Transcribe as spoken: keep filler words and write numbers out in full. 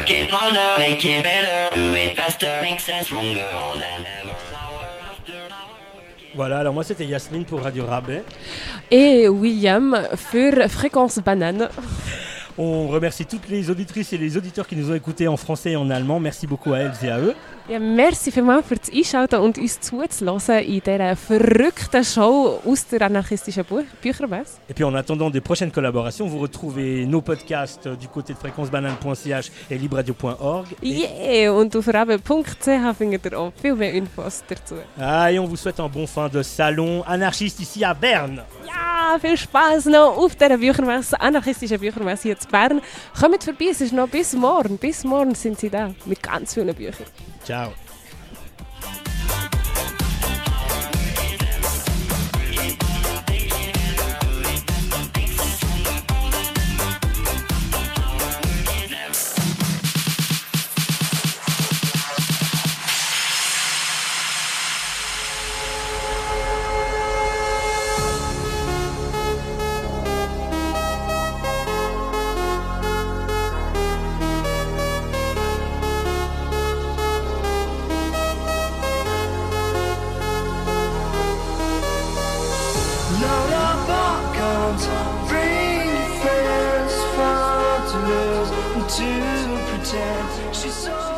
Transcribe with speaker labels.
Speaker 1: work it harder, make it better, do it faster, make sense longer than ever.
Speaker 2: Voilà, alors moi c'était Yasmine pour Radio Rabais.
Speaker 3: Et William für Fréquence Banane.
Speaker 2: On remercie toutes les auditrices et les auditeurs qui nous ont écoutés en français et en allemand. Merci beaucoup à elles et à eux.
Speaker 3: Ja, merci vielmals fürs Einschalten und uns zuzuhören in dieser verrückten Show aus der anarchistischen Buch- Büchermesse.
Speaker 2: Et puis en attendant des prochaines collaborations, vous retrouvez nos podcasts du côté de fréquence banane point c h et libradio point org.
Speaker 3: Yeah, und auf rabe punkt c h findet ihr auch viel mehr Infos dazu.
Speaker 2: Ah, et on vous souhaite un bon fin de salon anarchiste ici à Berne.
Speaker 3: Ja, viel Spaß noch auf dieser Büchermesse, anarchistischen Büchermesse hier in Bern. Kommt vorbei, es ist noch bis morgen. Bis morgen sind sie da mit ganz vielen Büchern.
Speaker 2: Ciao.
Speaker 1: To pretend she's so